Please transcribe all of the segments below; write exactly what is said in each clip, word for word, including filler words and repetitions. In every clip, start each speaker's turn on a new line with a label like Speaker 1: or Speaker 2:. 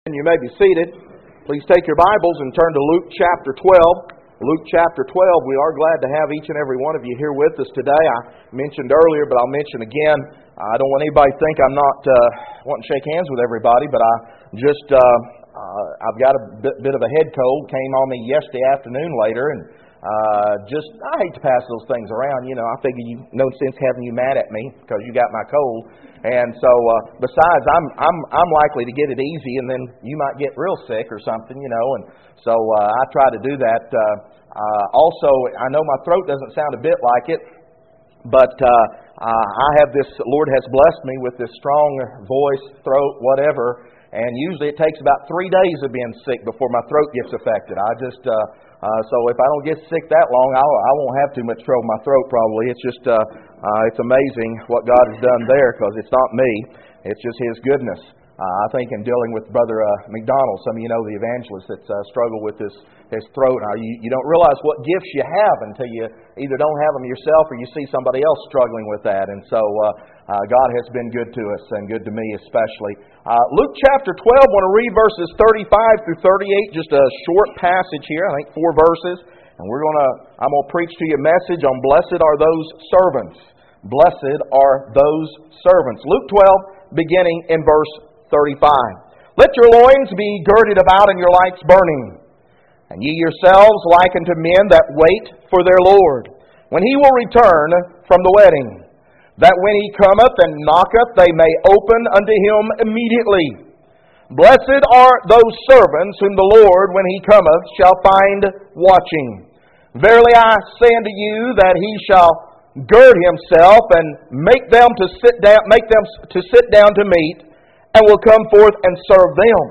Speaker 1: You may be seated. Please take your Bibles and turn to Luke chapter twelve. Luke chapter twelve, we are glad to have each and every one of you here with us today. I mentioned earlier, but I'll mention again, I don't want anybody to think I'm not uh, wanting to shake hands with everybody, but I just, uh, uh, I've got a bit, bit of a head cold, came on me yesterday afternoon later, and uh, just, I hate to pass those things around. You know, I figure you no sense having you mad at me because you got my cold. And so, uh, besides, I'm I'm I'm likely to get it easy, and then you might get real sick or something, you know. And so uh, I try to do that. Uh, uh, also, I know my throat doesn't sound a bit like it, but uh, uh, I have this. Lord has blessed me with this strong voice, throat, whatever. And usually it takes about three days of being sick before my throat gets affected. I just, uh, uh, so if I don't get sick that long, I'll, I won't have too much trouble with my throat probably. It's just, uh, uh, it's amazing what God has done there because it's not me. It's just His goodness. Uh, I think in dealing with Brother uh, McDonald, some of you know the evangelist that's uh, struggled with his, his throat. Now, you, you don't realize what gifts you have until you either don't have them yourself or you see somebody else struggling with that. And so uh, uh, God has been good to us and good to me especially. Uh, Luke chapter twelve, I want to read verses thirty-five through thirty-eight, just a short passage here, I think four verses. And we're going to, I'm going to preach to you a message on blessed are those servants. Blessed are those servants. Luke twelve, beginning in verse thirty-five. Let your loins be girded about and your lights burning. And ye yourselves like unto men that wait for their Lord, when He will return from the wedding, that when He cometh and knocketh, they may open unto Him immediately. Blessed are those servants whom the Lord, when He cometh, shall find watching. Verily I say unto you that He shall gird Himself and make them to sit down, make them to sit down to meat, and will come forth and serve them.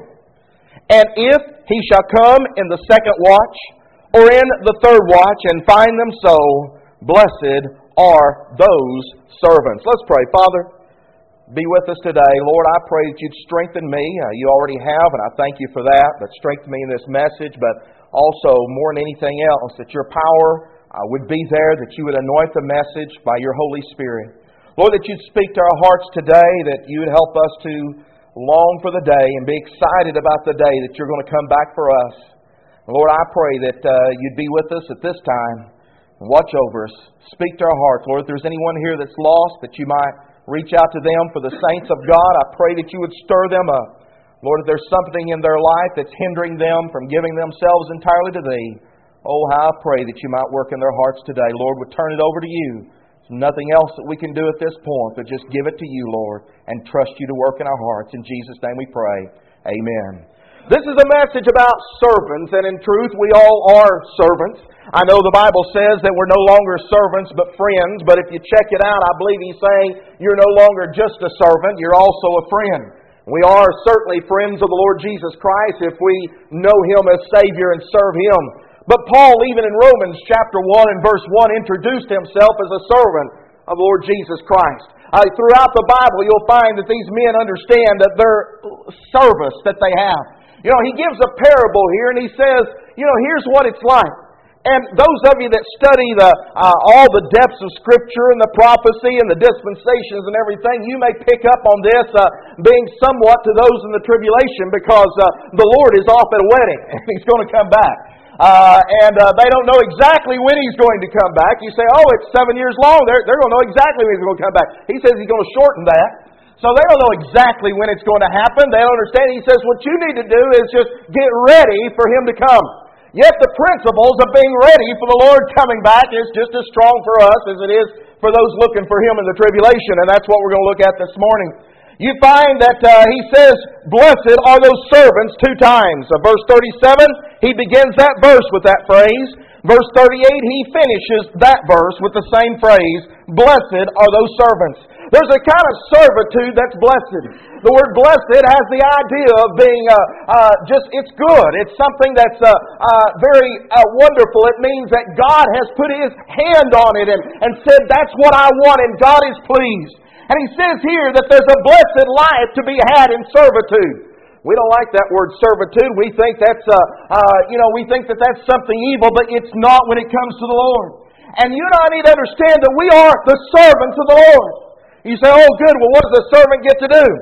Speaker 1: And if he shall come in the second watch, or in the third watch, and find them so, blessed are those servants. Let's pray. Father, be with us today. Lord, I pray that You'd strengthen me. Uh, you already have, and I thank You for that. But strengthen me in this message, but also, more than anything else, that Your power uh, would be there, that You would anoint the message by Your Holy Spirit. Lord, that You'd speak to our hearts today, that You would help us to long for the day and be excited about the day that You're going to come back for us. Lord, I pray that uh, You'd be with us at this time and watch over us. Speak to our hearts. Lord, if there's anyone here that's lost, that You might reach out to them. For the saints of God, I pray that You would stir them up. Lord, if there's something in their life that's hindering them from giving themselves entirely to Thee, oh, how I pray that You might work in their hearts today. Lord, we turn it over to You. Nothing else that we can do at this point, but just give it to You, Lord, and trust You to work in our hearts. In Jesus' name we pray. Amen. This is a message about servants, and in truth, we all are servants. I know the Bible says that we're no longer servants, but friends, but if you check it out, I believe He's saying you're no longer just a servant, you're also a friend. We are certainly friends of the Lord Jesus Christ if we know Him as Savior and serve Him. But Paul, even in Romans chapter one and verse one, introduced himself as a servant of the Lord Jesus Christ. Uh, throughout the Bible, you'll find that these men understand that their service that they have. You know, he gives a parable here and he says, you know, here's what it's like. And those of you that study the uh, all the depths of Scripture and the prophecy and the dispensations and everything, you may pick up on this uh, being somewhat to those in the tribulation because uh, the Lord is off at a wedding and He's going to come back. Uh, and uh, they don't know exactly when He's going to come back. You say, oh, it's seven years long. They're, they're going to know exactly when He's going to come back. He says He's going to shorten that. So they don't know exactly when it's going to happen. They don't understand. He says what you need to do is just get ready for Him to come. Yet the principles of being ready for the Lord coming back is just as strong for us as it is for those looking for Him in the tribulation. And that's what we're going to look at this morning. You find that uh, he says, blessed are those servants two times. Uh, verse thirty-seven, he begins that verse with that phrase. Verse thirty-eight, he finishes that verse with the same phrase, blessed are those servants. There's a kind of servitude that's blessed. The word blessed has the idea of being uh, uh, just, it's good. It's something that's uh, uh, very uh, wonderful. It means that God has put His hand on it and, and said, that's what I want, and God is pleased. And he says here that there's a blessed life to be had in servitude. We don't like that word servitude. We think that's, uh, uh, you know, we think that that's something evil, but it's not when it comes to the Lord. And you and I need to understand that we are the servants of the Lord. You say, oh good, well what does the servant get to do?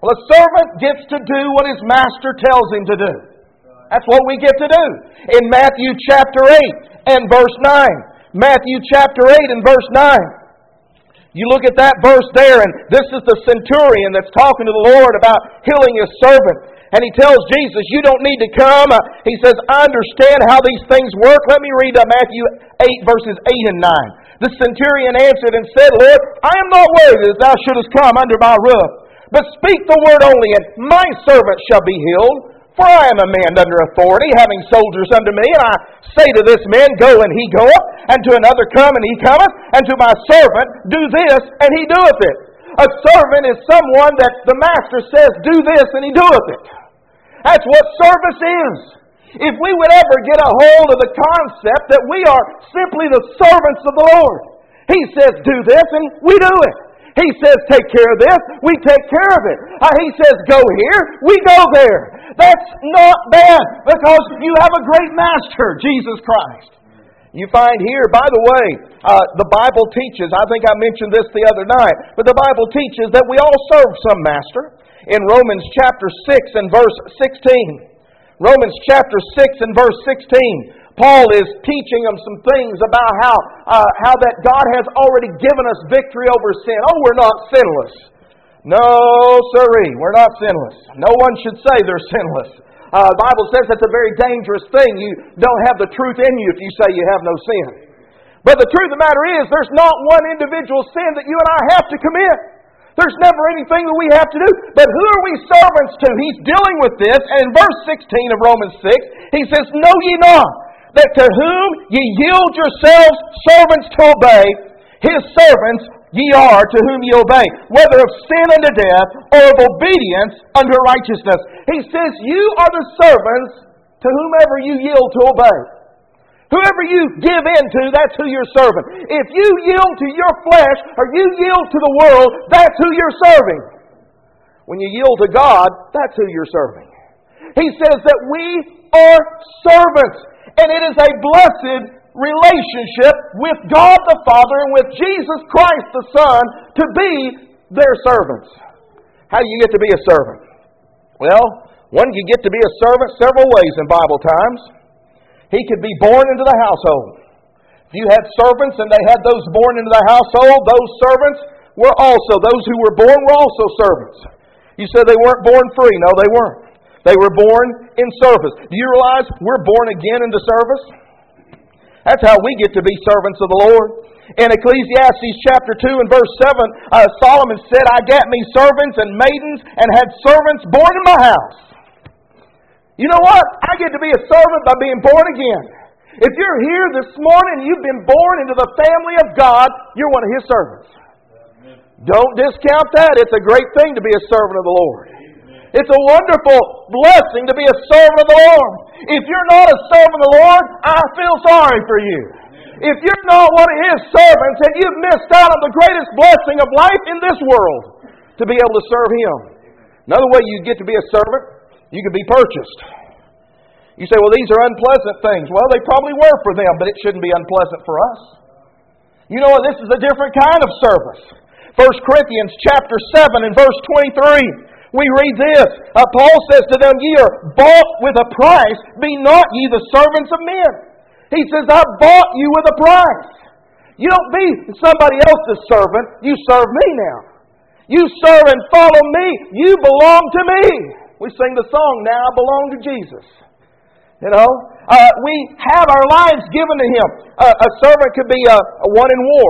Speaker 1: Well, a servant gets to do what his master tells him to do. That's what we get to do. In Matthew chapter eight and verse nine. Matthew chapter eight and verse nine. You look at that verse there, and this is the centurion that's talking to the Lord about healing his servant. And he tells Jesus, you don't need to come. Uh, he says, I understand how these things work. Let me read uh, Matthew eight, verses eight and nine. The centurion answered and said, Lord, I am not worthy that thou shouldest come under my roof. But speak the word only, and my servant shall be healed. For I am a man under authority, having soldiers under me. And I say to this man, go, and he goeth. And to another, come, and he cometh. And to my servant, do this, and he doeth it. A servant is someone that the master says, do this, and he doeth it. That's what service is. If we would ever get a hold of the concept that we are simply the servants of the Lord. He says, do this, and we do it. He says, take care of this, we take care of it. Uh, he says, go here, we go there. That's not bad, because you have a great master, Jesus Christ. You find here, by the way, uh, the Bible teaches, I think I mentioned this the other night, but the Bible teaches that we all serve some master. In Romans chapter six and verse sixteen. Romans chapter six and verse sixteen. Paul is teaching them some things about how uh, how that God has already given us victory over sin. Oh, we're not sinless. No, sirree, we're not sinless. No one should say they're sinless. Uh, the Bible says that's a very dangerous thing. You don't have the truth in you if you say you have no sin. But the truth of the matter is, there's not one individual sin that you and I have to commit. There's never anything that we have to do. But who are we servants to? He's dealing with this. And in verse sixteen of Romans six, he says, know ye not that to whom ye yield yourselves servants to obey, his servants ye are to whom ye obey, whether of sin unto death or of obedience unto righteousness. He says, you are the servants to whomever you yield to obey. Whoever you give in to, that's who you're serving. If you yield to your flesh or you yield to the world, that's who you're serving. When you yield to God, that's who you're serving. He says that we are servants. And it is a blessed relationship with God the Father and with Jesus Christ the Son to be their servants. How do you get to be a servant? Well, one can get to be a servant several ways in Bible times. He could be born into the household. If you had servants and they had those born into the household, those servants were also, those who were born were also servants. You said they weren't born free. No, they weren't. They were born in service. Do you realize we're born again into service? That's how we get to be servants of the Lord. In Ecclesiastes chapter two and verse seven, uh, Solomon said, I gat me servants and maidens and had servants born in my house. You know what? I get to be a servant by being born again. If you're here this morning and you've been born into the family of God, you're one of His servants. Amen. Don't discount that. It's a great thing to be a servant of the Lord. Amen. It's a wonderful blessing to be a servant of the Lord. If you're not a servant of the Lord, I feel sorry for you. Amen. If you're not one of His servants, then you've missed out on the greatest blessing of life in this world, to be able to serve Him. Another way you get to be a servant, you can be purchased. You say, well, these are unpleasant things. Well, they probably were for them, but it shouldn't be unpleasant for us. You know what? This is a different kind of service. First Corinthians chapter seven and verse twenty-three. We read this. Uh, Paul says to them, ye are bought with a price. Be not ye the servants of men. He says, I bought you with a price. You don't be somebody else's servant. You serve me now. You serve and follow me. You belong to me. We sing the song, Now I Belong to Jesus. You know, uh, we have our lives given to Him. Uh, a servant could be a, a one in war.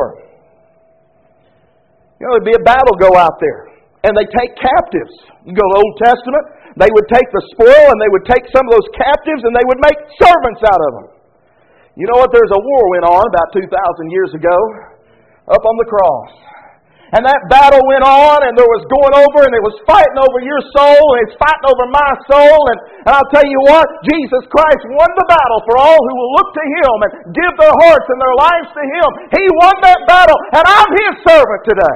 Speaker 1: You know, there'd be a battle go out there, and they take captives. You go to the Old Testament, they would take the spoil, and they would take some of those captives, and they would make servants out of them. You know what? There's a war went on about two thousand years ago up on the cross. And that battle went on, and there was going over, and it was fighting over your soul, and it's fighting over my soul. And, and I'll tell you what, Jesus Christ won the battle for all who will look to Him and give their hearts and their lives to Him. He won that battle, and I'm His servant today.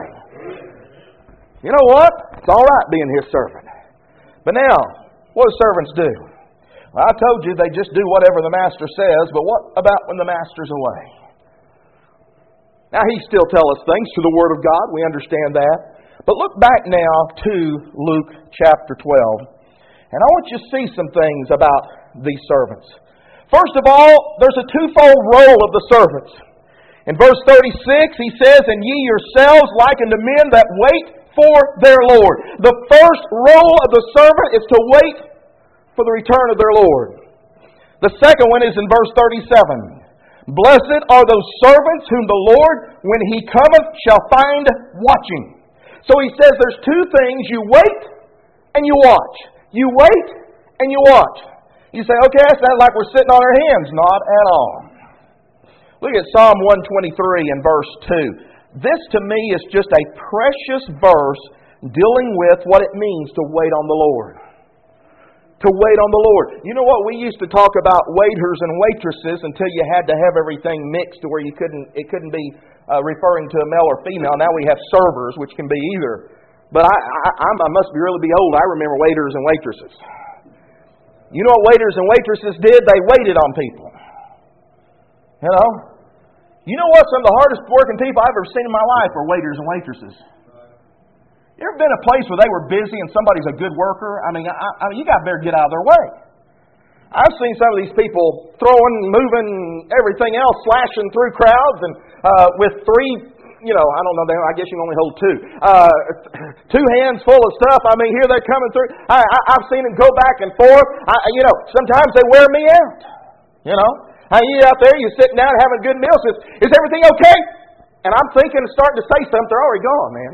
Speaker 1: You know what? It's all right being His servant. But now, what do servants do? Well, I told you they just do whatever the master says, but what about when the master's away? Now, He still tells us things through the Word of God. We understand that. But look back now to Luke chapter twelve. And I want you to see some things about these servants. First of all, there's a twofold role of the servants. In verse thirty-six, he says, "And ye yourselves like unto men that wait for their Lord." The first role of the servant is to wait for the return of their Lord. The second one is in verse thirty-seven. "Blessed are those servants whom the Lord, when He cometh, shall find watching." So he says there's two things. You wait and you watch. You wait and you watch. You say, okay, that's not like we're sitting on our hands. Not at all. Look at Psalm one twenty-three and verse two. This to me is just a precious verse dealing with what it means to wait on the Lord. To wait on the Lord. You know what? We used to talk about waiters and waitresses until you had to have everything mixed to where you couldn't. It couldn't be uh, referring to a male or female. Now we have servers, which can be either. But I, I, I must be really be old. I remember waiters and waitresses. You know what waiters and waitresses did? They waited on people. You know? You know what? Some of the hardest working people I've ever seen in my life are waiters and waitresses. You ever been in a place where they were busy and somebody's a good worker? I mean, I, I mean, you got to better get out of their way. I've seen some of these people throwing, moving, everything else, slashing through crowds, and uh, with three, you know, I don't know, I guess you can only hold two. Uh, two hands full of stuff. I mean, here they're coming through. I, I, I've seen them go back and forth. I, you know, sometimes they wear me out. You know, I you out there, you're sitting down having a good meal. Says, "Is everything okay?" And I'm thinking and starting to say something. They're already gone, man.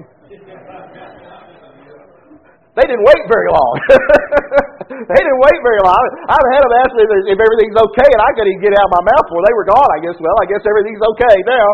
Speaker 1: They didn't wait very long. They didn't wait very long. I've had them ask me if everything's okay, and I couldn't even get it out of my mouth before they were gone. I guess, well, I guess everything's okay now.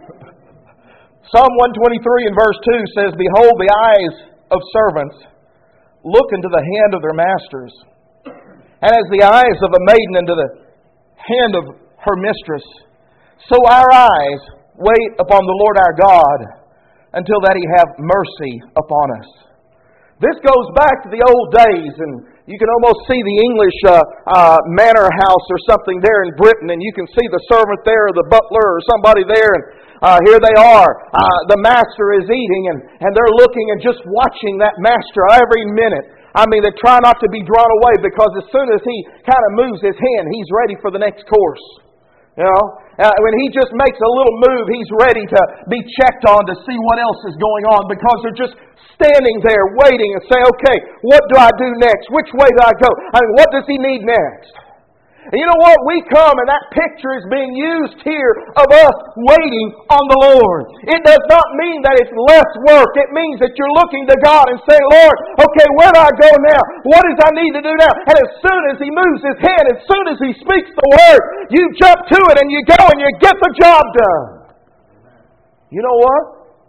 Speaker 1: Psalm one twenty-three and verse two says, "Behold, the eyes of servants look into the hand of their masters, and as the eyes of a maiden into the hand of her mistress, so our eyes wait upon the Lord our God, until that He have mercy upon us." This goes back to the old days, and you can almost see the English uh, uh, manor house or something there in Britain, and you can see the servant there, or the butler, or somebody there, and uh, here they are. Uh, the master is eating, and, and they're looking and just watching that master every minute. I mean, they try not to be drawn away, because as soon as he kind of moves his hand, he's ready for the next course. You know, uh, when he just makes a little move, he's ready to be checked on to see what else is going on, because they're just standing there waiting and say, okay, what do I do next? Which way do I go? I mean, what does he need next? And you know what? We come, and that picture is being used here of us waiting on the Lord. It does not mean that it's less work. It means that you're looking to God and saying, Lord, okay, where do I go now? What does I need to do now? And as soon as He moves His hand, as soon as He speaks the word, you jump to it and you go and you get the job done. You know what?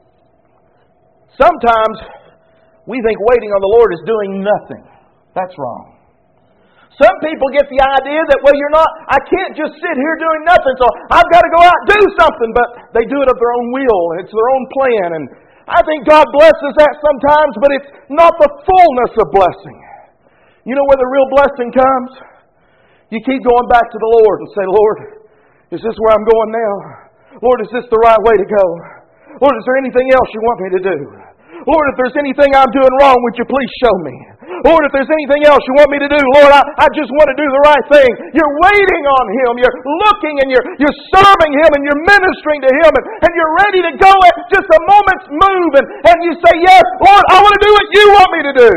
Speaker 1: Sometimes we think waiting on the Lord is doing nothing. That's wrong. Some people get the idea that, well, you're not, I can't just sit here doing nothing, so I've got to go out and do something. But they do it of their own will, and it's their own plan. And I think God blesses that sometimes, but it's not the fullness of blessing. You know where the real blessing comes? You keep going back to the Lord and say, Lord, is this where I'm going now? Lord, is this the right way to go? Lord, is there anything else you want me to do? Lord, if there's anything I'm doing wrong, would you please show me? Lord, if there's anything else you want me to do, Lord, I, I just want to do the right thing. You're waiting on Him. You're looking and you're, you're serving Him and you're ministering to Him and, and you're ready to go at just a moment's move and, and you say, yes, Lord, I want to do what you want me to do.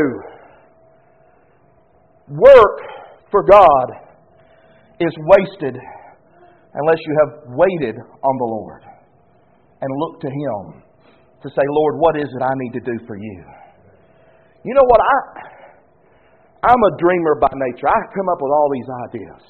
Speaker 1: Work for God is wasted unless you have waited on the Lord and looked to Him to say, Lord, what is it I need to do for you? You know what? I, I'm a dreamer by nature. I come up with all these ideas.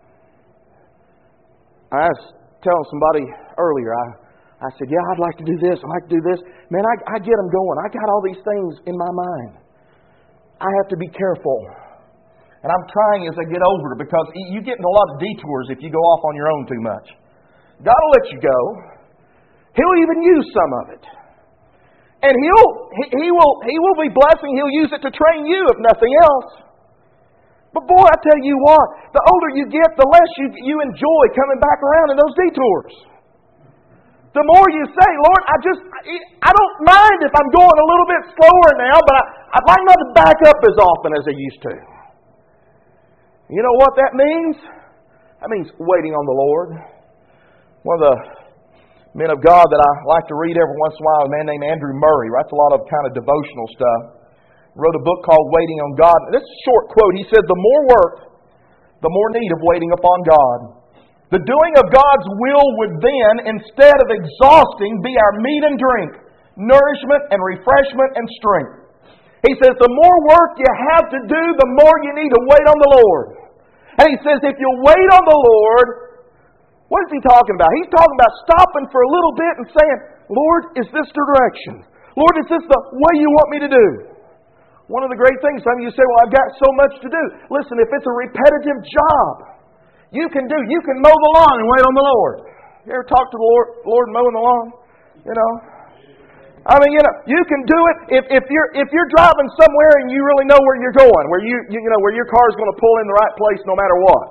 Speaker 1: I was telling somebody earlier, I, I said, yeah, I'd like to do this. I'd like to do this. Man, I, I get them going. I got all these things in my mind. I have to be careful. And I'm trying as I get older, because you get in a lot of detours if you go off on your own too much. God will let you go. He'll even use some of it. And He'll he, he will He will be blessing. He'll use it to train you, if nothing else. But boy, I tell you what, the older you get, the less you, you enjoy coming back around in those detours. the more you say, Lord, I just, I don't mind if I'm going a little bit slower now, but I, I'd like not to back up as often as I used to. You know what that means? That means waiting on the Lord. One of the men of God that I like to read every once in a while, a man named Andrew Murray, writes a lot of kind of devotional stuff. Wrote a book called Waiting on God. This is a short quote. He said, the more work, the more need of waiting upon God. The doing of God's will would then, instead of exhausting, be our meat and drink, nourishment and refreshment and strength. He says, the more work you have to do, the more you need to wait on the Lord. And he says, if you wait on the Lord, what is he talking about? He's talking about stopping for a little bit and saying, Lord, is this the direction? Lord, is this the way you want me to do? One of the great things, some of you say, well, I've got so much to do. Listen, if it's a repetitive job, you can do, you can mow the lawn and wait on the Lord. You ever talk to the Lord, Lord mowing the lawn? You know? I mean, you know, you can do it if, if you're if you're driving somewhere and you really know where you're going, where you you, you know where your car's going to pull in the right place no matter what.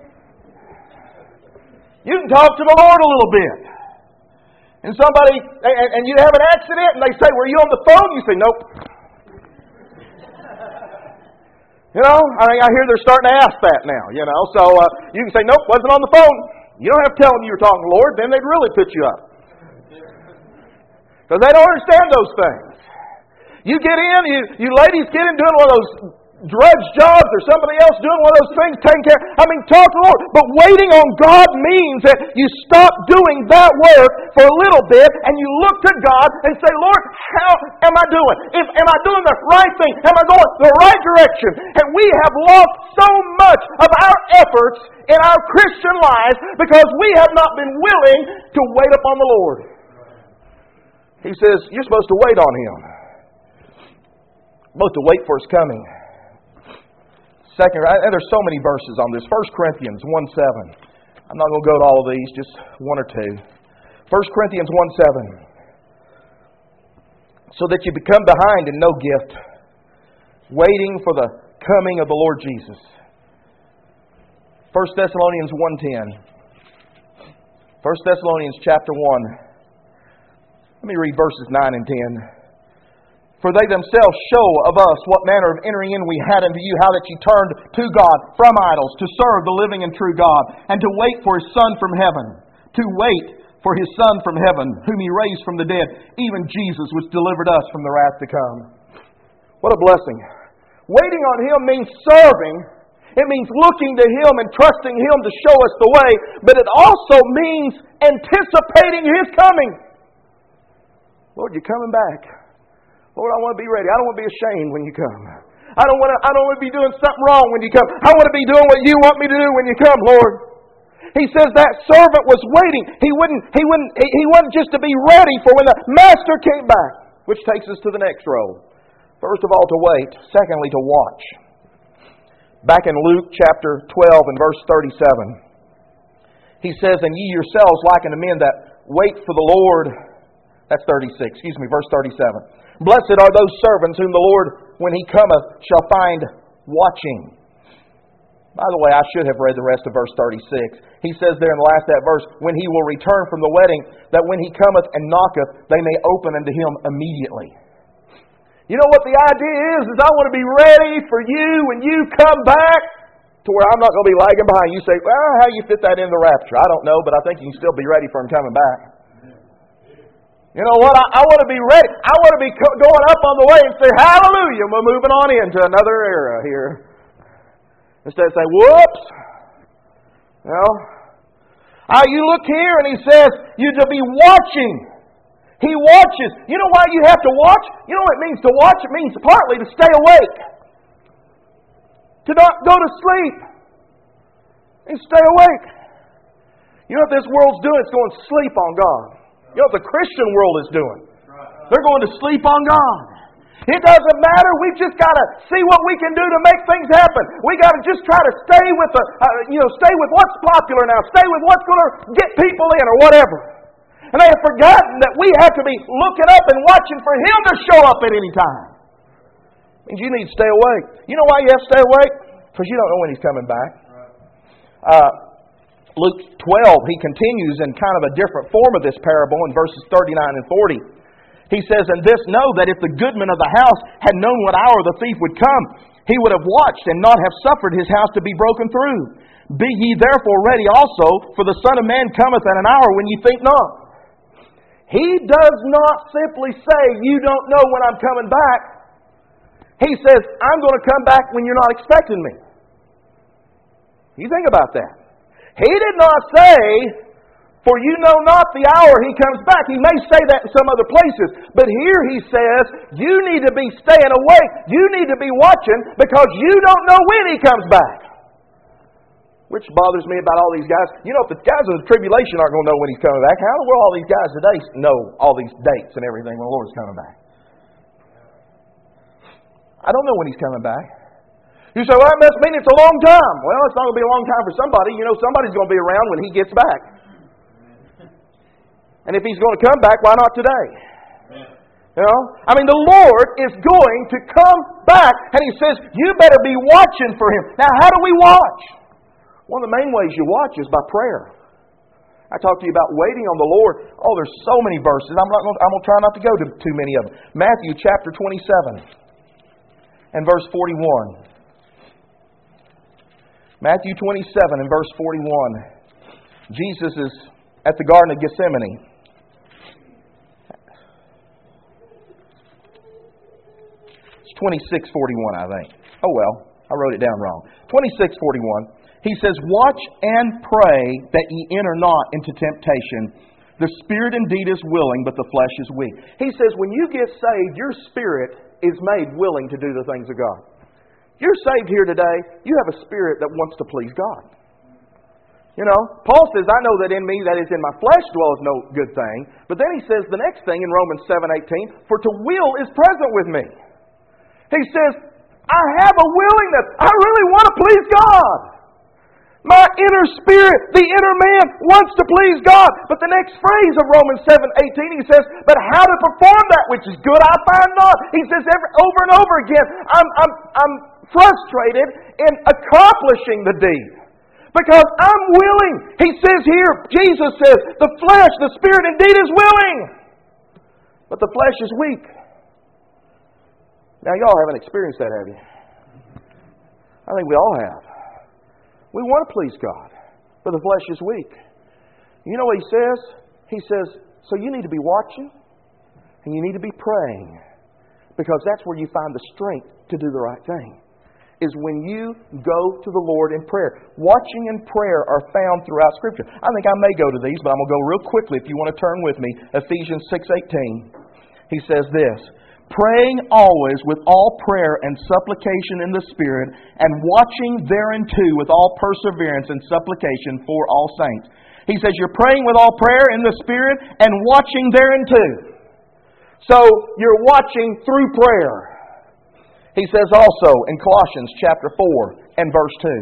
Speaker 1: You can talk to the Lord a little bit. And somebody, and, and you have an accident and they say, were you on the phone? You say, nope. You know, I mean, I hear they're starting to ask that now, you know. So uh, you can say, nope, wasn't on the phone. You don't have to tell them you were talking to the Lord, then they'd really put you up. Because they don't understand those things. You get in, you, you ladies get in doing one of those drudge jobs or somebody else doing one of those things, taking care. I mean, talk to the Lord. But waiting on God means that you stop doing that work for a little bit and you look to God and say, Lord, how am I doing? If, am I doing the right thing? Am I going the right direction? And we have lost so much of our efforts in our Christian lives because we have not been willing to wait upon the Lord. He says, you're supposed to wait on Him. You're supposed to wait for His coming. Second, and there's so many verses on this. First Corinthians one seven. I'm not going to go to all of these, just one or two. First Corinthians one seven. So that you become behind in no gift, waiting for the coming of the Lord Jesus. First Thessalonians one ten. First Thessalonians chapter one. Let me read verses nine and ten. For they themselves show of us what manner of entering in we had unto you, how that ye turned to God from idols, to serve the living and true God, and to wait for His Son from heaven. To wait for His Son from heaven, whom He raised from the dead, even Jesus, which delivered us from the wrath to come. What a blessing. Waiting on Him means serving. It means looking to Him and trusting Him to show us the way. But it also means anticipating His coming. Lord, you're coming back. Lord, I want to be ready. I don't want to be ashamed when you come. I don't want to, I don't want to be doing something wrong when you come. I want to be doing what you want me to do when you come, Lord. He says that servant was waiting. He wouldn't, he wouldn't, he, he wasn't just to be ready for when the master came back. Which takes us to the next row. First of all, to wait. Secondly, to watch. Back in Luke chapter twelve and verse thirty-seven. He says, and ye yourselves like unto men that wait for the Lord. That's thirty-six. Excuse me, verse thirty-seven. Blessed are those servants whom the Lord, when He cometh, shall find watching. By the way, I should have read the rest of verse thirty-six. He says there in the last of that verse, when He will return from the wedding, that when He cometh and knocketh, they may open unto Him immediately. You know what the idea is? Is I want to be ready for you when you come back to where I'm not going to be lagging behind. You say, well, how do you fit that in the rapture? I don't know, but I think you can still be ready for Him coming back. You know what? I, I want to be ready. I want to be co- going up on the way and say, hallelujah, we're moving on into another era here. Instead of saying, whoops. You know? Uh, you look here and He says, you to be watching. He watches. You know why you have to watch? You know what it means to watch? It means partly to stay awake. To not go to sleep. And stay awake. You know what this world's doing? It's going to sleep on God. You know what the Christian world is doing? They're going to sleep on God. It doesn't matter. We've just got to see what we can do to make things happen. We got to just try to stay with the, uh, you know, stay with what's popular now. Stay with what's going to get people in or whatever. And they have forgotten that we have to be looking up and watching for Him to show up at any time. It means you need to stay awake. You know why you have to stay awake? Because you don't know when He's coming back. Uh, Luke twelve, he continues in kind of a different form of this parable in verses thirty-nine and forty. He says, "And this know that if the goodman of the house had known what hour the thief would come, he would have watched and not have suffered his house to be broken through. Be ye therefore ready also, for the Son of Man cometh at an hour when ye think not." He does not simply say, "You don't know when I'm coming back." He says, "I'm going to come back when you're not expecting me." You think about that. He did not say, "For you know not the hour He comes back." He may say that in some other places. But here He says, you need to be staying awake. You need to be watching because you don't know when He comes back. Which bothers me about all these guys. You know, if the guys of the tribulation aren't going to know when He's coming back, how will all these guys today know all these dates and everything when the Lord's coming back? I don't know when He's coming back. You say, "Well, that must mean it's a long time." Well, it's not going to be a long time for somebody. You know, somebody's going to be around when He gets back. And if He's going to come back, why not today? You know? I mean, the Lord is going to come back. And He says, you better be watching for Him. Now, how do we watch? One of the main ways you watch is by prayer. I talked to you about waiting on the Lord. Oh, there's so many verses. I'm, not going to, I'm going to try not to go to too many of them. Matthew chapter twenty-seven and verse forty-one. Matthew twenty-seven and verse forty-one. Jesus is at the Garden of Gethsemane. It's twenty-six forty-one, I think. Oh well, I wrote it down wrong. twenty-six forty-one. He says, "Watch and pray that ye enter not into temptation. The spirit indeed is willing, but the flesh is weak." He says, when you get saved, your spirit is made willing to do the things of God. You're saved here today, you have a spirit that wants to please God. You know, Paul says, "I know that in me, that is in my flesh, dwelleth no good thing." But then he says the next thing in Romans seven eighteen, "For to will is present with me." He says, I have a willingness. I really want to please God. My inner spirit, the inner man, wants to please God. But the next phrase of Romans seven eighteen, he says, "But how to perform that which is good I find not." He says every, over and over again, I'm, I'm, I'm frustrated in accomplishing the deed. Because I'm willing. He says here, Jesus says, the flesh, the spirit indeed is willing, but the flesh is weak. Now y'all haven't experienced that, have you? I think we all have. We want to please God, but the flesh is weak. You know what He says? He says, so you need to be watching and you need to be praying, because that's where you find the strength to do the right thing, is when you go to the Lord in prayer. Watching and prayer are found throughout Scripture. I think I may go to these, but I'm going to go real quickly if you want to turn with me. Ephesians six eighteen. He says this, "Praying always with all prayer and supplication in the Spirit, and watching thereunto with all perseverance and supplication for all saints." He says you're praying with all prayer in the Spirit and watching thereunto. So you're watching through prayer. He says also in Colossians chapter four and verse two.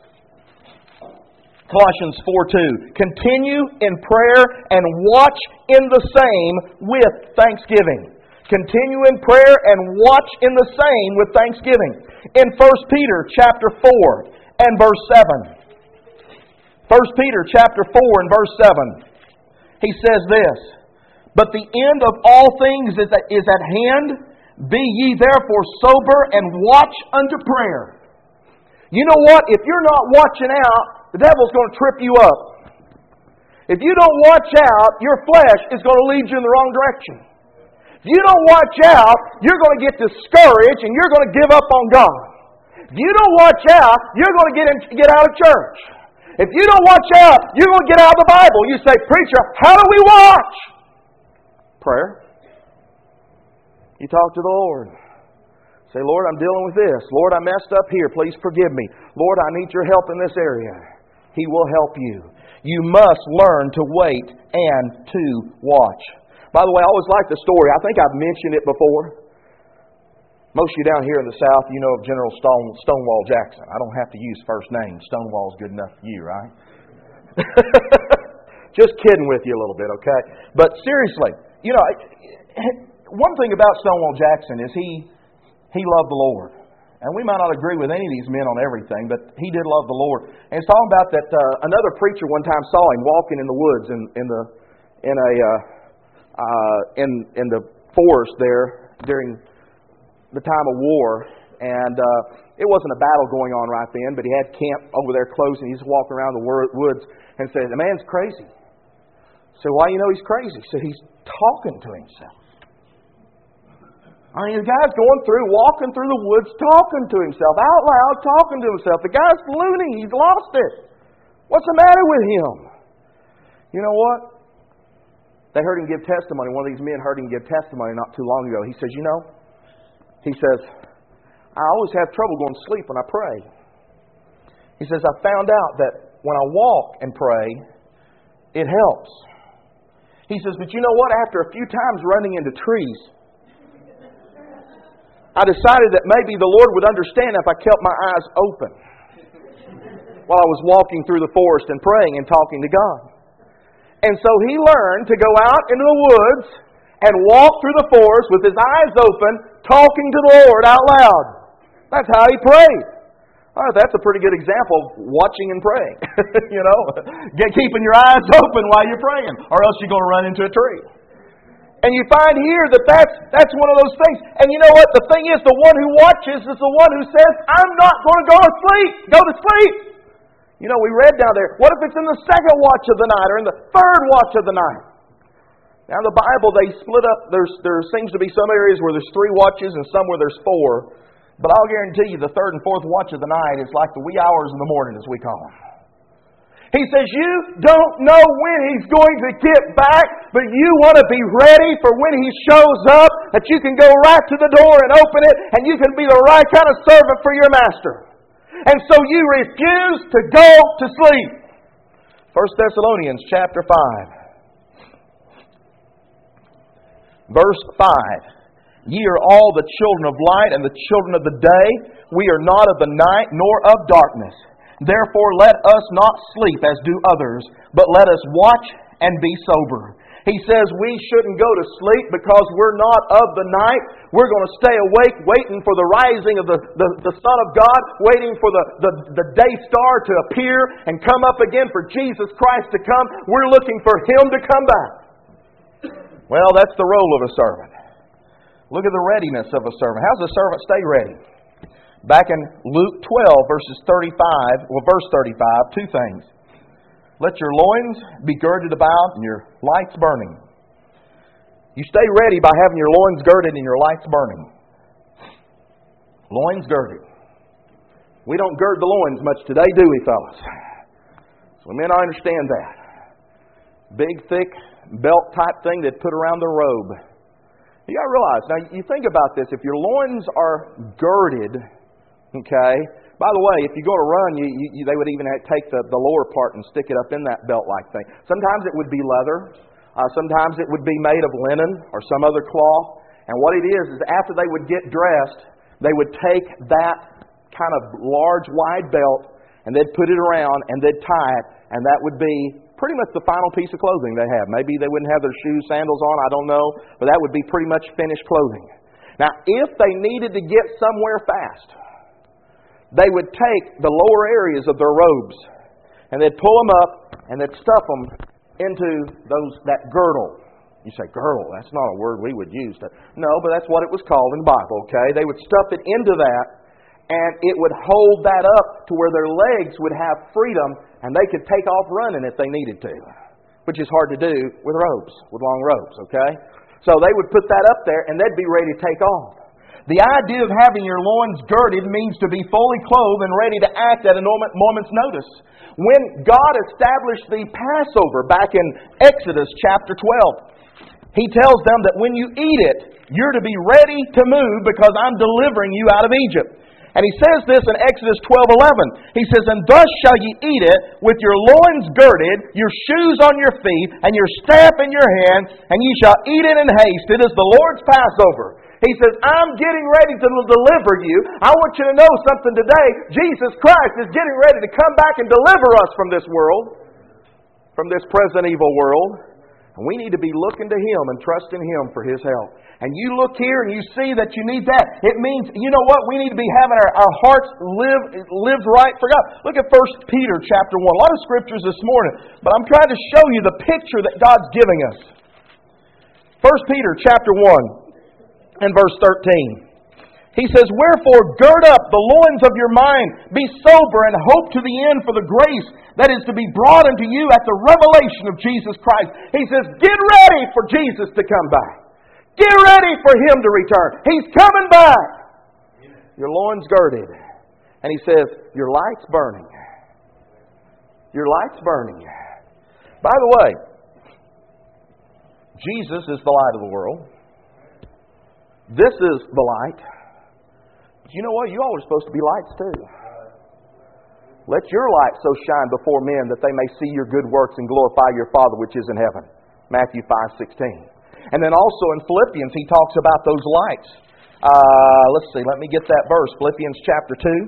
Speaker 1: Colossians four two. "Continue in prayer and watch in the same with thanksgiving." Continue in prayer and watch in the same with thanksgiving. In First Peter chapter four and verse seven. First Peter chapter four and verse seven. He says this, "But the end of all things is at, is at hand. Be ye therefore sober and watch unto prayer." You know what? If you're not watching out, the devil's going to trip you up. If you don't watch out, your flesh is going to lead you in the wrong direction. If you don't watch out, you're going to get discouraged and you're going to give up on God. If you don't watch out, you're going to get in, get out of church. If you don't watch out, you're going to get out of the Bible. You say, "Preacher, how do we watch?" Prayer. You talk to the Lord. Say, "Lord, I'm dealing with this. Lord, I messed up here. Please forgive me. Lord, I need your help in this area." He will help you. You must learn to wait and to watch. By the way, I always like the story. I think I've mentioned it before. Most of you down here in the South, you know of General Stone, Stonewall Jackson. I don't have to use first name. Stonewall's good enough for you, right? Just kidding with you a little bit, okay? But seriously, you know, one thing about Stonewall Jackson is he he loved the Lord. And we might not agree with any of these men on everything, but he did love the Lord. And he's talking about that uh, another preacher one time saw him walking in the woods in, in the in a uh, uh, in in the forest there during the time of war, and uh, it wasn't a battle going on right then, but he had camp over there close, and he's walking around the woods and said, "The man's crazy." So why do you know he's crazy? So he's talking to himself. I mean, the guy's going through, walking through the woods, talking to himself, out loud, talking to himself. The guy's loony. He's lost it. What's the matter with him? You know what? They heard him give testimony. One of these men heard him give testimony not too long ago. He says, you know, he says, I always have trouble going to sleep when I pray. He says, I found out that when I walk and pray, it helps. He says, but you know what? After a few times running into trees, I decided that maybe the Lord would understand if I kept my eyes open while I was walking through the forest and praying and talking to God. And so he learned to go out into the woods and walk through the forest with his eyes open, talking to the Lord out loud. That's how he prayed. Oh, that's a pretty good example of watching and praying. You know, Get, keeping your eyes open while you're praying, or else you're going to run into a tree. And you find here that that's, that's one of those things. And you know what? The thing is, the one who watches is the one who says, I'm not going to go to sleep. Go to sleep. You know, we read down there, what if it's in the second watch of the night or in the third watch of the night? Now, the Bible, they split up. There's, there seems to be some areas where there's three watches and some where there's four. But I'll guarantee you the third and fourth watch of the night is like the wee hours in the morning, as we call them. He says, you don't know when He's going to get back, but you want to be ready for when He shows up, that you can go right to the door and open it, and you can be the right kind of servant for your master. And so you refuse to go to sleep. First Thessalonians chapter five. Verse five. Ye are all the children of light and the children of the day. We are not of the night nor of darkness. Therefore let us not sleep as do others, but let us watch and be sober. He says we shouldn't go to sleep because we're not of the night. We're going to stay awake waiting for the rising of the, the, the Son of God, waiting for the, the, the day star to appear and come up again, for Jesus Christ to come. We're looking for Him to come back. Well, that's the role of a servant. Look at the readiness of a servant. How does a servant stay ready? Back in Luke twelve, verses thirty-five, well, verse thirty-five, two things. Let your loins be girded about and your lights burning. You stay ready by having your loins girded and your lights burning. Loins girded. We don't gird the loins much today, do we, fellas? So men, I understand that. Big, thick belt type thing they'd put around their robe. You got to realize, now you think about this, if your loins are girded, okay, by the way, if you go to run, you, you, they would even take the, the lower part and stick it up in that belt-like thing. Sometimes it would be leather. Uh, sometimes it would be made of linen or some other cloth. And what it is, is after they would get dressed, they would take that kind of large, wide belt and they'd put it around and they'd tie it, and that would be pretty much the final piece of clothing they have. Maybe they wouldn't have their shoes, sandals on, I don't know, but that would be pretty much finished clothing. Now, if they needed to get somewhere fast, they would take the lower areas of their robes and they'd pull them up and they'd stuff them into those that girdle. You say, girdle, that's not a word we would use. No, but that's what it was called in the Bible, okay? They would stuff it into that, and it would hold that up to where their legs would have freedom and they could take off running if they needed to, which is hard to do with robes, with long robes, okay? So they would put that up there and they'd be ready to take off. The idea of having your loins girded means to be fully clothed and ready to act at a moment's notice. When God established the Passover back in Exodus chapter twelve, He tells them that when you eat it, you're to be ready to move because I'm delivering you out of Egypt. And He says this in Exodus twelve eleven. He says, and thus shall ye eat it with your loins girded, your shoes on your feet, and your staff in your hand, and ye shall eat it in haste. It is the Lord's Passover. He says, I'm getting ready to deliver you. I want you to know something today. Jesus Christ is getting ready to come back and deliver us from this world, from this present evil world. And we need to be looking to Him and trusting Him for His help. And you look here and you see that you need that. It means, you know what? We need to be having our, our hearts live, lived right for God. Look at First Peter chapter one. A lot of scriptures this morning. But I'm trying to show you the picture that God's giving us. First Peter chapter one and verse thirteen. He says, "Wherefore gird up the loins of your mind, be sober, and hope to the end for the grace that is to be brought unto you at the revelation of Jesus Christ." He says, get ready for Jesus to come back. Get ready for Him to return. He's coming back. Your loins girded. And He says, your light's burning. Your light's burning. By the way, Jesus is the light of the world. This is the light. But you know what? You all are supposed to be lights too. Let your light so shine before men that they may see your good works and glorify your Father which is in heaven. Matthew five sixteen. And then also in Philippians, he talks about those lights. Uh, let's see, let me get that verse. Philippians chapter two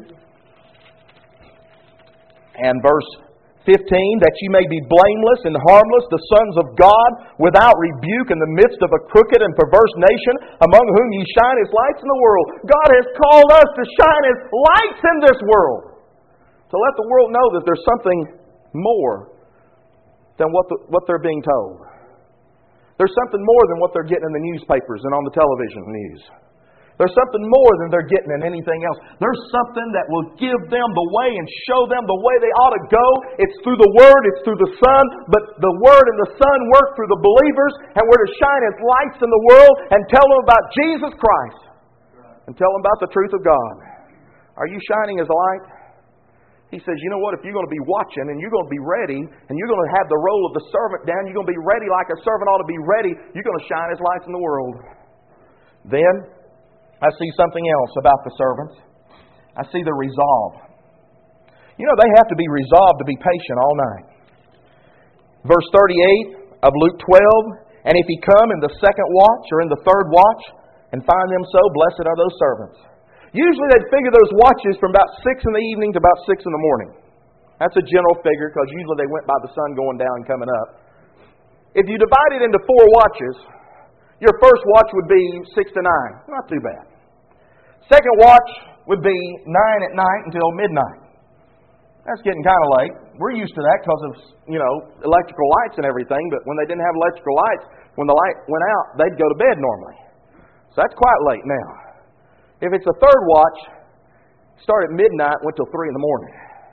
Speaker 1: and verse fifteen, that you may be blameless and harmless, the sons of God, without rebuke in the midst of a crooked and perverse nation, among whom ye shine as lights in the world. God has called us to shine as lights in this world, to let the world know that there's something more than what, the, what they're being told. There's something more than what they're getting in the newspapers and on the television news. There's something more than they're getting in anything else. There's something that will give them the way and show them the way they ought to go. It's through the Word, it's through the Son, but the Word and the Son work through the believers, and we're to shine as lights in the world and tell them about Jesus Christ and tell them about the truth of God. Are you shining as a light? He says, you know what, if you're going to be watching and you're going to be ready and you're going to have the role of the servant down, you're going to be ready like a servant ought to be ready, you're going to shine as lights in the world. Then, I see something else about the servants. I see the resolve. You know, they have to be resolved to be patient all night. Verse thirty-eight of Luke twelve, "And if he come in the second watch or in the third watch and find them so, blessed are those servants." Usually they'd figure those watches from about six in the evening to about six in the morning. That's a general figure because usually they went by the sun going down and coming up. If you divide it into four watches, your first watch would be six to nine. Not too bad. Second watch would be nine at night until midnight. That's getting kind of late. We're used to that because of, you know, electrical lights and everything, but when they didn't have electrical lights, when the light went out, they'd go to bed normally. So that's quite late now. If it's a third watch, start at midnight, went till three in the morning.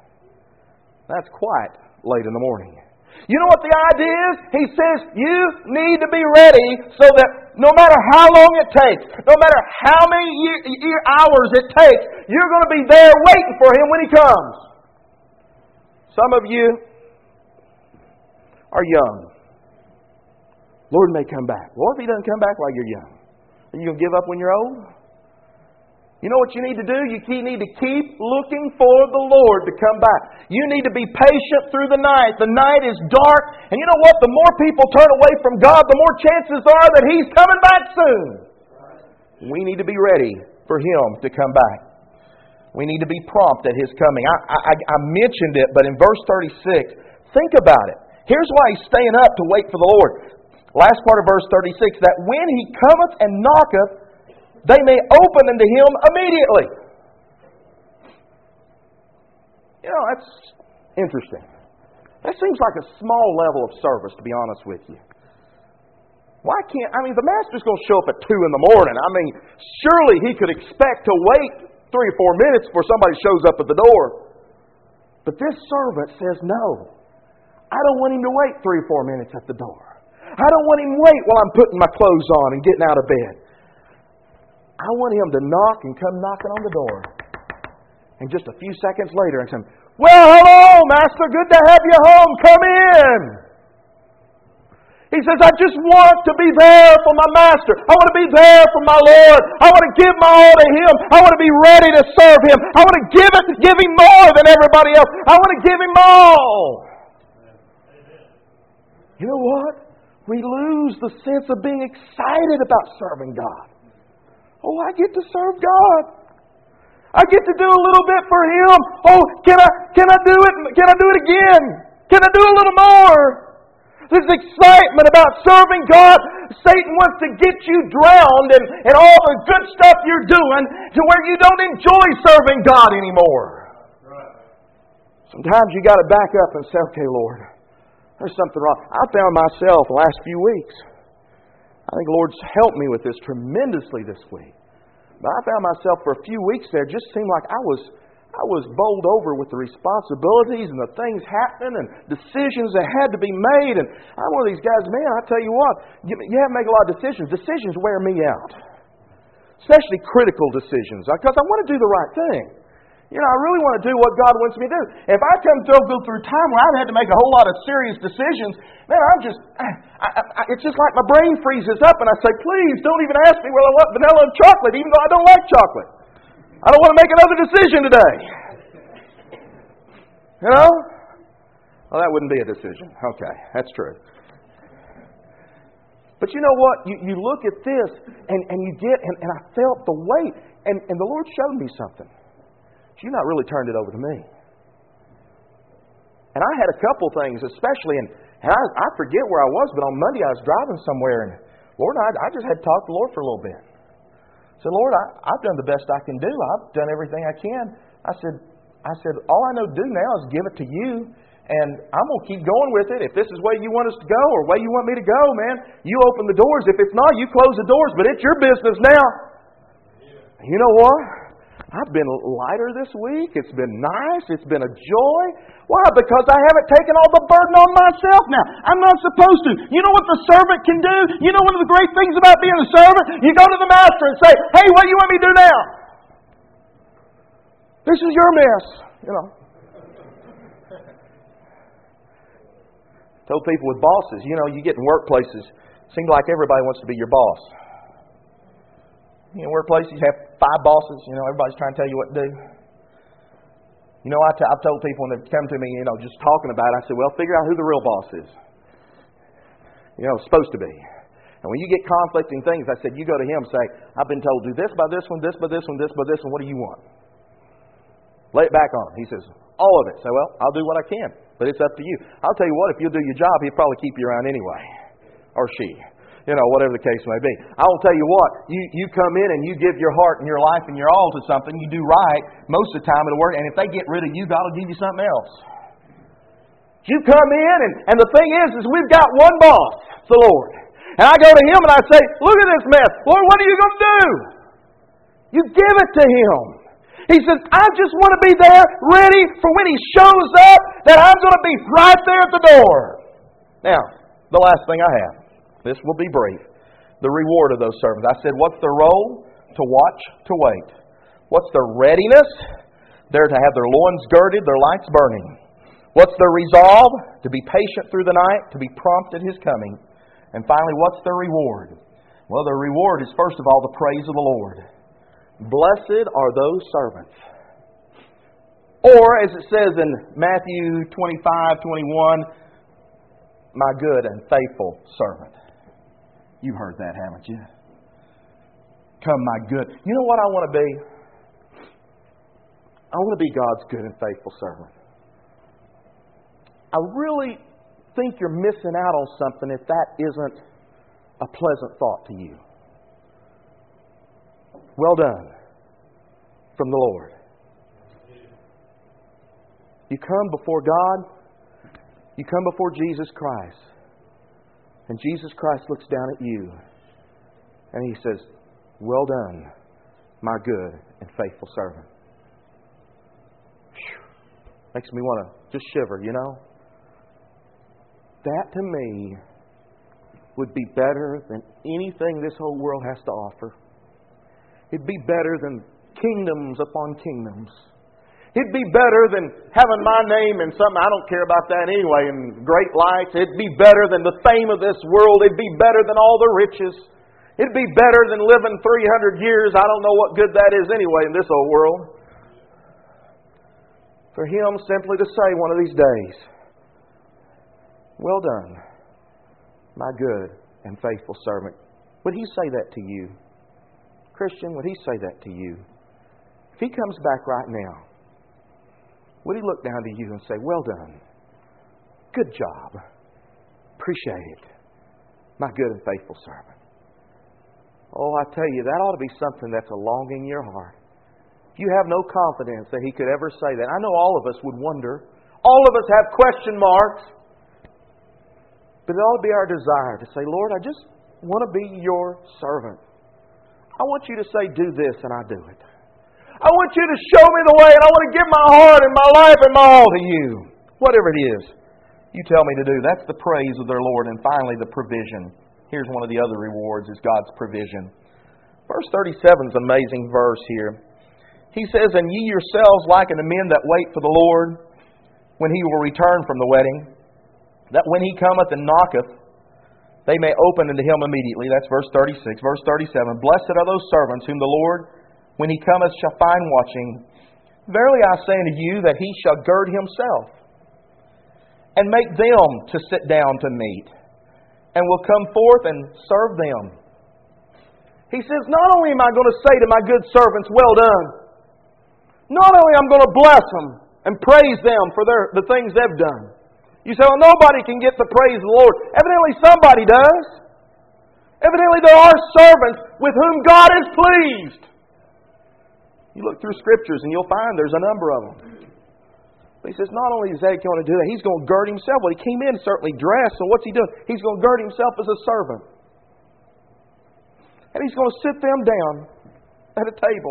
Speaker 1: That's quite late in the morning. You know what the idea is? He says you need to be ready so that no matter how long it takes, no matter how many year, year, hours it takes, you're going to be there waiting for Him when He comes. Some of you are young. Lord may come back. Well, if He doesn't come back while you're young, are you going to give up when you're old? You know what you need to do? You need to keep looking for the Lord to come back. You need to be patient through the night. The night is dark. And you know what? The more people turn away from God, the more chances are that He's coming back soon. We need to be ready for Him to come back. We need to be prompt at His coming. I, I, I mentioned it, but in verse thirty-six, think about it. Here's why He's staying up to wait for the Lord. Last part of verse thirty-six, that when He cometh and knocketh, they may open unto Him immediately. You know, that's interesting. That seems like a small level of service, to be honest with you. Why can't, I mean, the Master's going to show up at two in the morning. I mean, surely He could expect to wait three or four minutes before somebody shows up at the door. But this servant says, no. I don't want him to wait three or four minutes at the door. I don't want him to wait while I'm putting my clothes on and getting out of bed. I want him to knock and come knocking on the door. And just a few seconds later, I say, well, hello, Master. Good to have you home. Come in. He says, I just want to be there for my Master. I want to be there for my Lord. I want to give my all to Him. I want to be ready to serve Him. I want to give it, give Him more than everybody else. I want to give Him all. You know what? We lose the sense of being excited about serving God. Oh, I get to serve God. I get to do a little bit for Him. Oh, can I can I do it? Can I do it again? Can I do a little more? This excitement about serving God. Satan wants to get you drowned in, in all the good stuff you're doing to where you don't enjoy serving God anymore. Sometimes you got to back up and say, okay, Lord, there's something wrong. I found myself the last few weeks. I think the Lord's helped me with this tremendously this week. But I found myself for a few weeks there, just seemed like I was I was bowled over with the responsibilities and the things happening and decisions that had to be made. And I'm one of these guys, man, I tell you what, you, you have to make a lot of decisions. Decisions wear me out. Especially critical decisions. Because I want to do the right thing. You know, I really want to do what God wants me to do. If I come to go through time where I've had to make a whole lot of serious decisions, man, I'm just, I, I, I, it's just like my brain freezes up and I say, please don't even ask me whether I want vanilla and chocolate, even though I don't like chocolate. I don't want to make another decision today. You know? Well, that wouldn't be a decision. Okay, that's true. But you know what? You, you look at this and, and you get, and, and I felt the weight, and, and the Lord showed me something. You've not really turned it over to me. And I had a couple things, especially, and, and I, I forget where I was, but on Monday I was driving somewhere, and Lord, I, I just had to talk to the Lord for a little bit. I said, Lord, I, I've done the best I can do. I've done everything I can. I said, I said, all I know to do now is give it to you, and I'm going to keep going with it. If this is where you want us to go or where you want me to go, man, you open the doors. If it's not, you close the doors, but it's your business now. Yeah. You know what? I've been lighter this week. It's been nice. It's been a joy. Why? Because I haven't taken all the burden on myself now. I'm not supposed to. You know what the servant can do? You know one of the great things about being a servant? You go to the master and say, hey, what do you want me to do now? This is your mess. You know. Told people with bosses, you know, you get in workplaces, it seems like everybody wants to be your boss. You know, workplaces, you have five bosses. You know, everybody's trying to tell you what to do. You know, I t- I've told people when they've come to me, you know, just talking about it, I said, well, figure out who the real boss is. You know, supposed to be. And when you get conflicting things, I said, you go to him and say, I've been told do this by this one, this by this one, this by this one. What do you want? Lay it back on him. He says, all of it. So, well, I'll do what I can. But it's up to you. I'll tell you what, if you'll do your job, he'll probably keep you around anyway. Or she. You know, whatever the case may be. I'll tell you what, you, you come in and you give your heart and your life and your all to something, you do right, most of the time it'll work. And if they get rid of you, God will give you something else. You come in, and, and the thing is, is we've got one boss, the Lord. And I go to Him and I say, look at this mess. Lord, what are you going to do? You give it to Him. He says, I just want to be there, ready for when He shows up, that I'm going to be right there at the door. Now, the last thing I have. This will be brief. The reward of those servants. I said, what's their role? To watch, to wait. What's their readiness? They're to have their loins girded, their lights burning. What's their resolve? To be patient through the night, to be prompt at His coming. And finally, what's their reward? Well, their reward is first of all the praise of the Lord. Blessed are those servants. Or, as it says in Matthew twenty-five, twenty-one, my good and faithful servant. You've heard that, haven't you? Come, my good. You know what I want to be? I want to be God's good and faithful servant. I really think you're missing out on something if that isn't a pleasant thought to you. Well done from the Lord. You come before God. You come before Jesus Christ. And Jesus Christ looks down at you. And He says, well done, my good and faithful servant. Whew. Makes me want to just shiver, you know. That to me would be better than anything this whole world has to offer. It'd be better than kingdoms upon kingdoms. It'd be better than having my name in something. I don't care about that anyway. In great lights. It'd be better than the fame of this world. It'd be better than all the riches. It'd be better than living three hundred years. I don't know what good that is anyway in this old world. For Him simply to say one of these days, well done, my good and faithful servant. Would He say that to you? Christian, would He say that to you? If He comes back right now, would He look down to you and say, well done, good job, appreciate it. My good and faithful servant. Oh, I tell you, that ought to be something that's a longing in your heart. If you have no confidence that He could ever say that, I know all of us would wonder. All of us have question marks. But it ought to be our desire to say, Lord, I just want to be your servant. I want you to say, do this, and I do it. I want you to show me the way, and I want to give my heart and my life and my all to you. Whatever it is you tell me to do. That's the praise of their Lord. And finally, the provision. Here's one of the other rewards, is God's provision. Verse thirty-seven is an amazing verse here. He says, and ye yourselves liken to men that wait for the Lord, when He will return from the wedding, that when He cometh and knocketh, they may open unto Him immediately. That's verse thirty-six. Verse thirty-seven, blessed are those servants whom the Lord, when He cometh, shall find watching. Verily I say unto you, that He shall gird Himself, and make them to sit down to meat, and will come forth and serve them. He says, not only am I going to say to my good servants, well done, not only am I going to bless them and praise them for their, the things they've done. You say, well, nobody can get the praise of the Lord. Evidently somebody does. Evidently there are servants with whom God is pleased. You look through Scriptures and you'll find there's a number of them. But He says, not only is He going to do that, He's going to gird Himself. Well, He came in certainly dressed, so what's He doing? He's going to gird Himself as a servant. And He's going to sit them down at a table.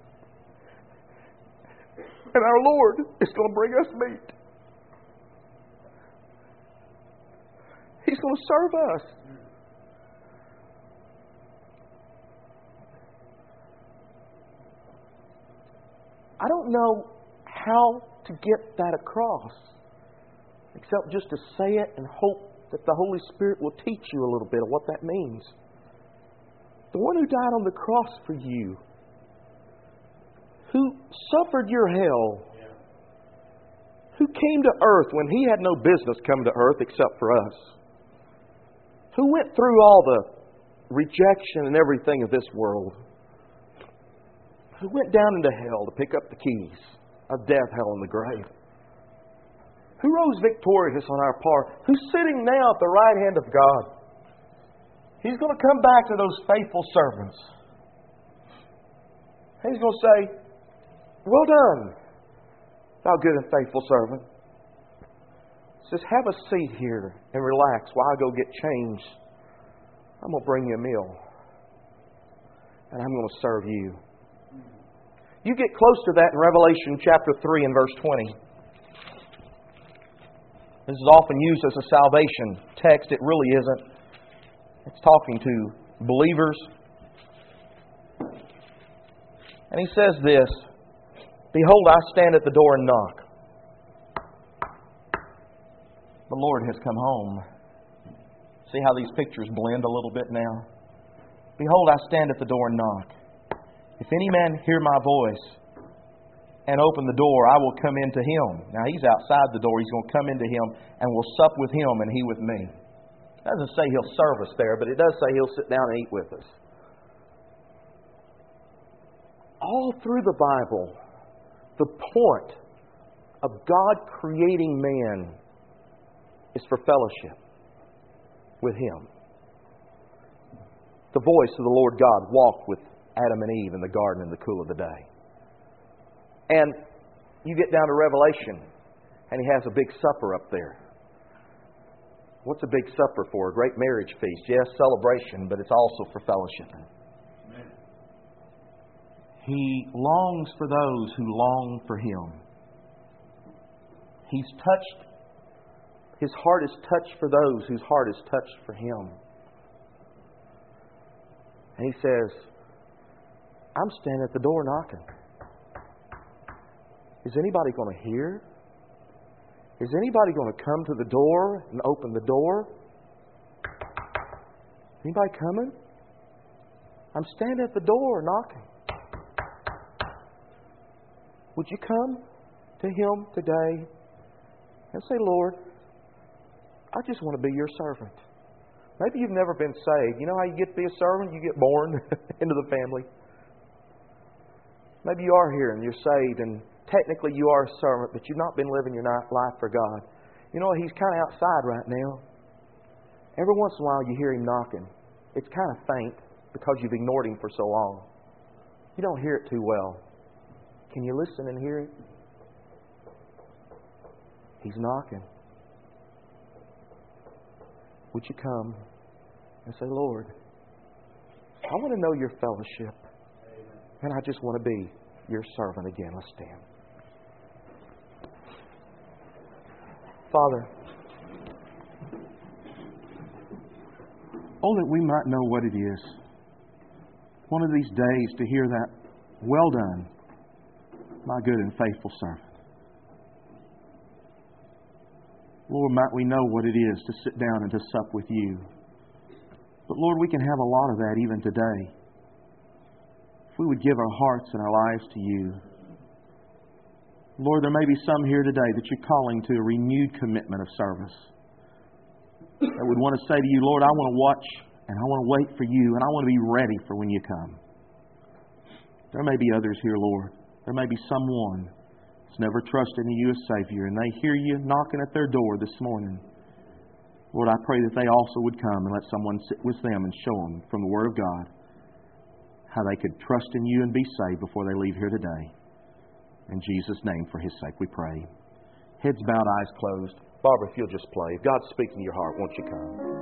Speaker 1: And our Lord is going to bring us meat. He's going to serve us. I don't know how to get that across, except just to say it and hope that the Holy Spirit will teach you a little bit of what that means. The one who died on the cross for you, who suffered your hell, who came to earth when He had no business coming to earth except for us, who went through all the rejection and everything of this world, who went down into hell to pick up the keys of death, hell, and the grave, who rose victorious on our part, who's sitting now at the right hand of God. He's going to come back to those faithful servants. He's going to say, well done, thou good and faithful servant. He says, have a seat here and relax while I go get changed. I'm going to bring you a meal. And I'm going to serve you. You get close to that in Revelation chapter three and verse twenty. This is often used as a salvation text. It really isn't. It's talking to believers. And he says this, behold, I stand at the door and knock. The Lord has come home. See how these pictures blend a little bit now? Behold, I stand at the door and knock. If any man hear my voice and open the door, I will come into him. Now he's outside the door. He's going to come into him and will sup with him and he with me. It doesn't say he'll serve us there, but it does say he'll sit down and eat with us. All through the Bible, the point of God creating man is for fellowship with Him. The voice of the Lord God walked with Adam and Eve in the garden in the cool of the day. And you get down to Revelation, and He has a big supper up there. What's a big supper for? A great marriage feast. Yes, celebration, but it's also for fellowshipping. Amen. He longs for those who long for Him. He's touched, His heart is touched for those whose heart is touched for Him. And He says, I'm standing at the door knocking. Is anybody going to hear? Is anybody going to come to the door and open the door? Anybody coming? I'm standing at the door knocking. Would you come to Him today and say, Lord, I just want to be your servant. Maybe you've never been saved. You know how you get to be a servant? You get born into the family. Maybe you are here and you're saved and technically you are a servant, but you've not been living your life for God. You know, He's kind of outside right now. Every once in a while you hear Him knocking. It's kind of faint because you've ignored Him for so long. You don't hear it too well. Can you listen and hear it? He's knocking. Would you come and say, Lord, I want to know Your fellowship. And I just want to be Your servant again. Let's stand. Father,
Speaker 2: oh, that we might know what it is. One of these days to hear that, well done, my good and faithful servant. Lord, might we know what it is to sit down and to sup with You. But Lord, we can have a lot of that even today. If we would give our hearts and our lives to You. Lord, there may be some here today that You're calling to a renewed commitment of service. That would want to say to You, Lord, I want to watch and I want to wait for You and I want to be ready for when You come. There may be others here, Lord. There may be someone that's never trusted in You as Savior and they hear You knocking at their door this morning. Lord, I pray that they also would come and let someone sit with them and show them from the Word of God how they could trust in You and be saved before they leave here today. In Jesus' name, for His sake, we pray. Heads bowed, eyes closed. Barbara, if you'll just play. If God's speaking to your heart, won't you come?